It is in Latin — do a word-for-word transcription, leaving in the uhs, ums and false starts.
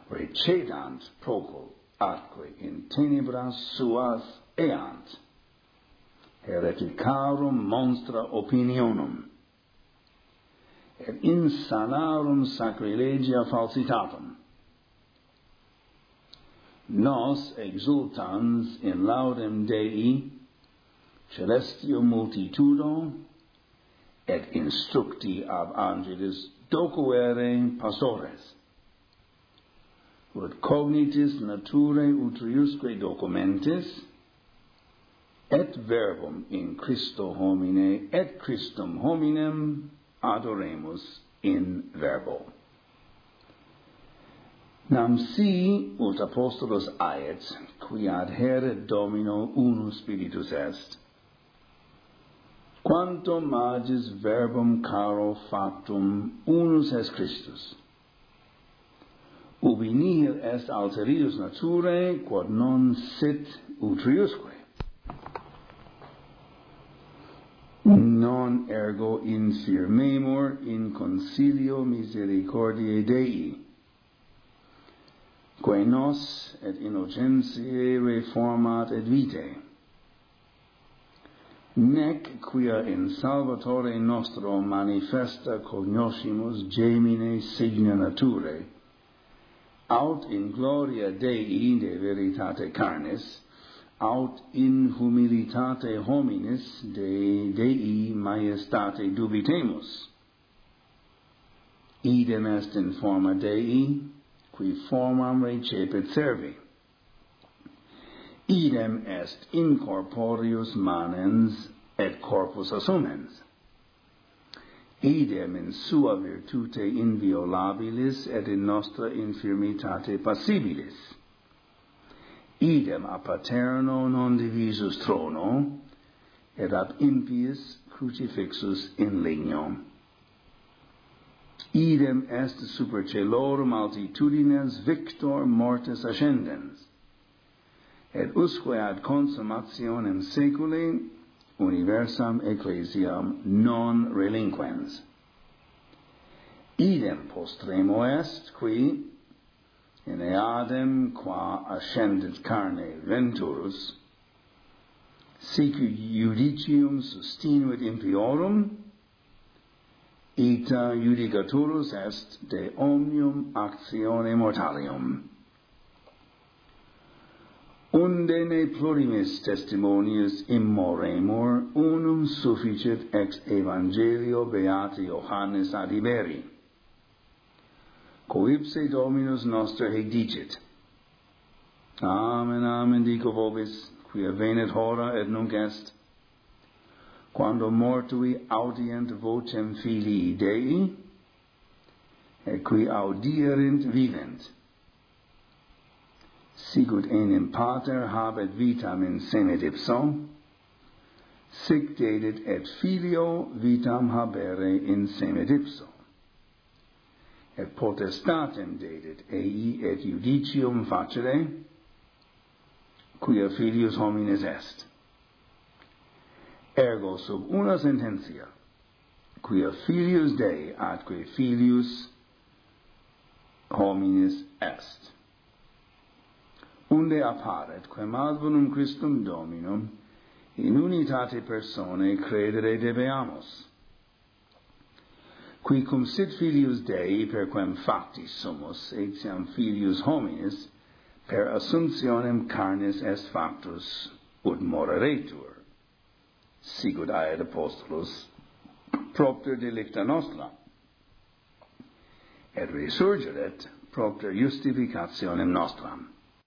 recedant procul atque in tenebras suas eant, hereticarum monstra opinionum, et insanarum sacrilegia falsitatum. Nos exultans in laudem Dei, celestio multitudo, et instructi ab angelis docuere pastores, ut cognitis naturae utriusque documentis, et verbum in Christo homine, et Christum hominem adoremus in verbo. Nam si ut apostolos aet, qui adheret Domino unus spiritus est, quanto magis verbum caro factum unus est Christus, ubi nihil est alterius naturae, quod non sit utriusque, non ergo infirmemur in concilio misericordiae Dei, quae nos et innocentiae reformat et vitae, nec quia in Salvatore nostro manifesta cognoscimus gemine signa naturae, aut in gloria Dei de veritate carnis, aut in humilitate hominis de Dei majestate dubitemus. Idem est in forma Dei, qui formam recepit servi. Idem est incorporeus manens et corpus assumens. Idem in sua virtute inviolabilis et in nostra infirmitate passibilis. Idem a paterno non divisus trono, et ab impius crucifixus in lignum. Idem est super celorum altitudines victor mortis ascendens, et usque ad consummationem saeculi universam ecclesiam non relinquens. Idem postremo est, qui in eadem qua ascendit carne venturus, sicut judicium sustinuit impiorum, ita judicaturus est de omnium actione mortalium. Unde ne plurimis testimonius immoremur, unum sufficit ex evangelio beati Johannes ad Iberi, coipse Dominus noster hic dicit: Amen, amen, dico vobis, quia venet hora et nunc est, quando mortui audient vocem Filii Dei, et qui audierint vivent. Sicut enim pater habet vitam in semet ipso, sic dedit et filio vitam habere in semet ipso. Et potestatem dedit ei et judicium facere, quia filius homines est. Ergo sub una sententia, quia filius Dei atque filius hominis est. Unde apparet quem ad bonum Christum Dominum in unitate personae credere debeamus, qui cum sit filius Dei per quem factis sumus, etiam filius hominis per assumptionem carnis est factus ut moreretur, sicut aet apostolus propter delicta nostra, et resurgeret propter justificationem nostram.